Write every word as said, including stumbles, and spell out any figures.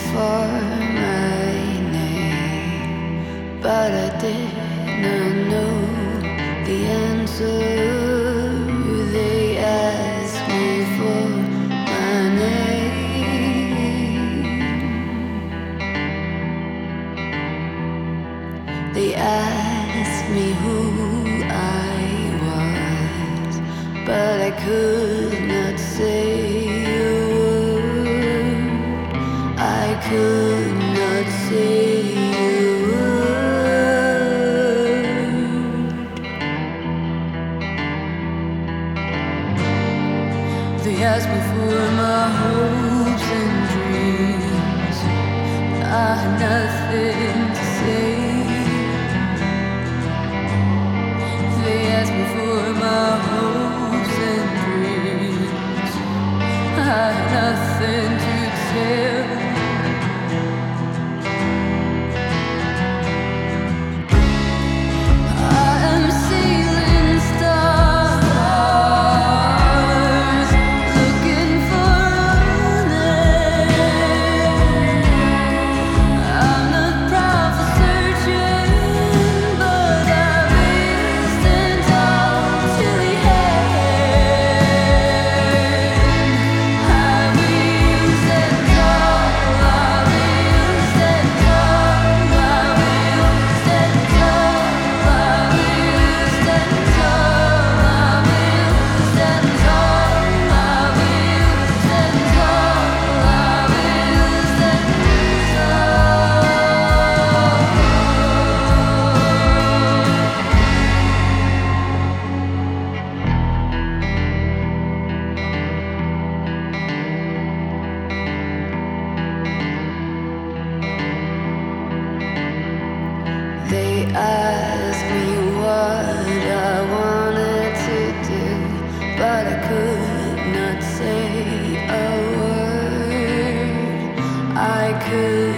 for my name, but I did not know the answer. They asked me for my name. They asked me who I was, but I could not say a word. I could not say a word. They asked me for my hopes and dreams. I had nothing to say. They asked me for my hopes and dreams. I had nothing to tell. I am sailing stars, looking for running. I'm not proud for searching, but I will stand tall till the end. I will stand tall. I will stand tall. I will stand tall. I will stand tall. I will stand tall. I will stand tall. I will stand They asked me what I wanted to do, but I could not say a word. I could